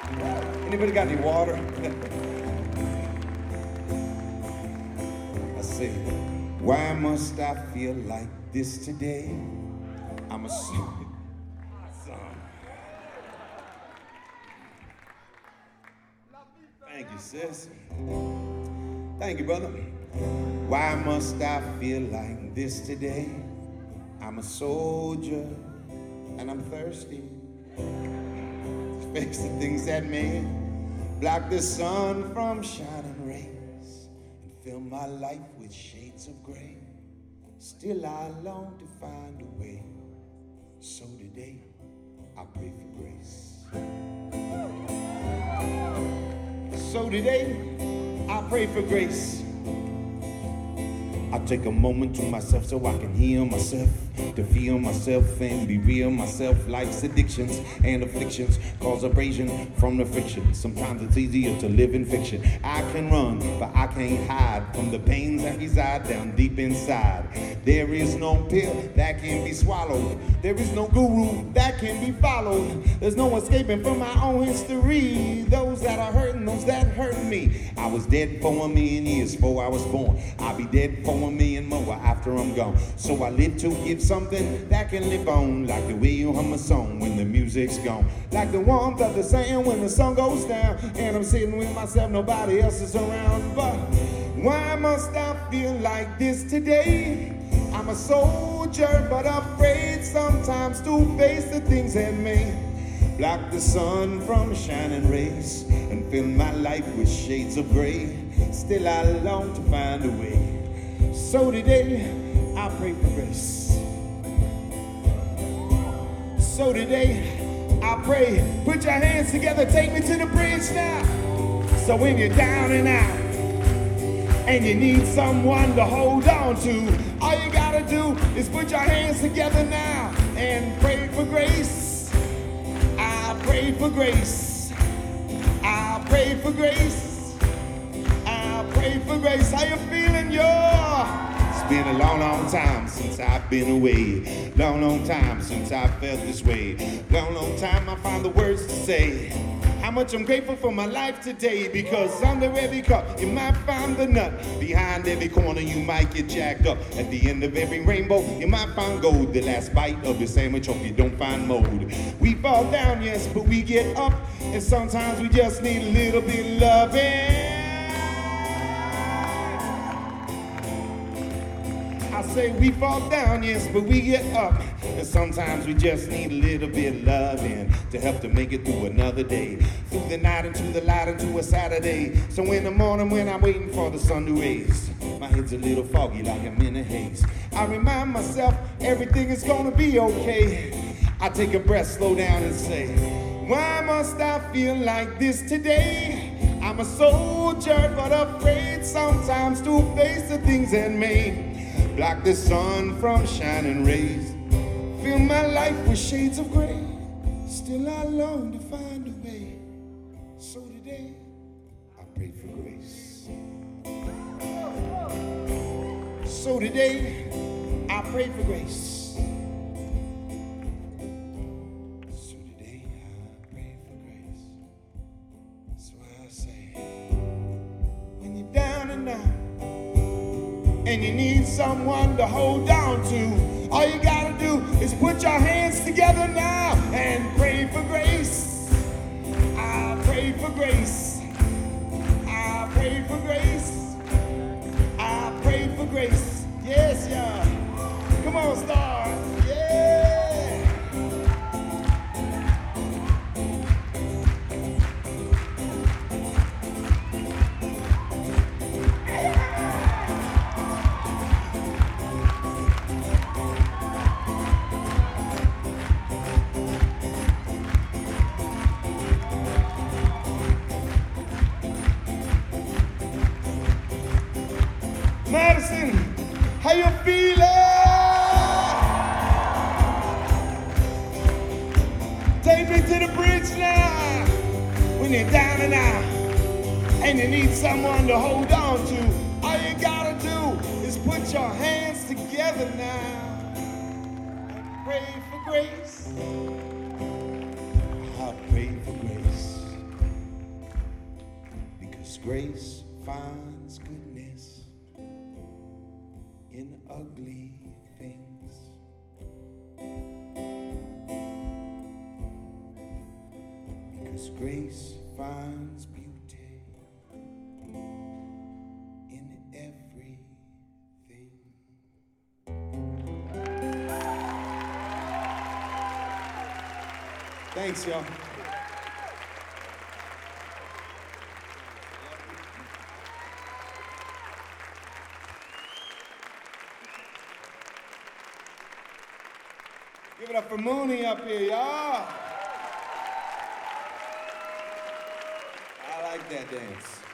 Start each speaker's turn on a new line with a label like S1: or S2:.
S1: Anybody got any water? I say, why must I feel like this today? I'm a son. Thank you, sis. Thank you, brother. Why must I feel like this today? I'm a soldier and I'm thirsty. Face the things that may block the sun from shining rays and fill my life with shades of gray. Still I long to find a way. So today I pray for grace. So today I pray for grace. I take a moment to myself so I can heal myself, to feel myself and be real myself. Life's addictions and afflictions cause abrasion from the friction. Sometimes it's easier to live in fiction. I can run, but I can't hide from the pains that reside down deep inside. There is no pill that can be swallowed. There is no guru that can be followed. There's no escaping from my own history. Those that are hurting, those that hurt me. I was dead for 1,000,000 years before I was born. I'll be dead for 1,000,000 more after I'm gone. So I live to give something that can live on, like the way you hum a song when the music's gone, like the warmth of the sand when the sun goes down, and I'm sitting with myself, nobody else is around. But why must I feel like this today? I'm a soldier, but afraid sometimes to face the things that may block the sun from shining rays and fill my life with shades of gray. Still I long to find a way. So today I pray for grace. So today I pray, put your hands together, take me to the bridge now. So when you're down and out and you need someone to hold on to, all you gotta do is put your hands together now and pray for grace. I pray for grace. I pray for grace. I pray for grace. How you feeling, y'all? It's been a long, long time since I've been away. Long, long time since I felt this way. Long, long time I found the words to say how much I'm grateful for my life today, because under every cup you might find the nut. Behind every corner you might get jacked up. At the end of every rainbow you might find gold. The last bite of your sandwich, hope you don't find mold. We fall down, yes, but we get up. And sometimes we just need a little bit of loving. I say we fall down, yes, but we get up. And sometimes we just need a little bit of loving to help to make it through another day. Through the night into the light into a Saturday. So in the morning when I'm waiting for the sun to raise, my head's a little foggy like I'm in a haze. I remind myself everything is gonna be okay. I take a breath, slow down and say, why must I feel like this today? I'm a soldier but afraid sometimes to face the things that may block the sun from shining rays. Fill my life with shades of gray. Still I long to find a way. So today I pray for grace. So today I pray for grace. So today I pray for grace. That's why I say, when you're down and out and you need someone to hold on to, all you gotta do is put your hands together now and pray for grace. I pray for grace. I pray for grace. I pray for grace. Yes, y'all. Come on, stars. Yeah. Madison, how you feeling? Take me to the bridge now. When you're down and out and you need someone to hold on to, all you gotta do is put your hands together now and pray for grace. I pray for grace. grace finds goodness in ugly things. Because grace finds beauty in everything. Thanks, y'all. Give it up for Mooney up here, y'all. I like that dance.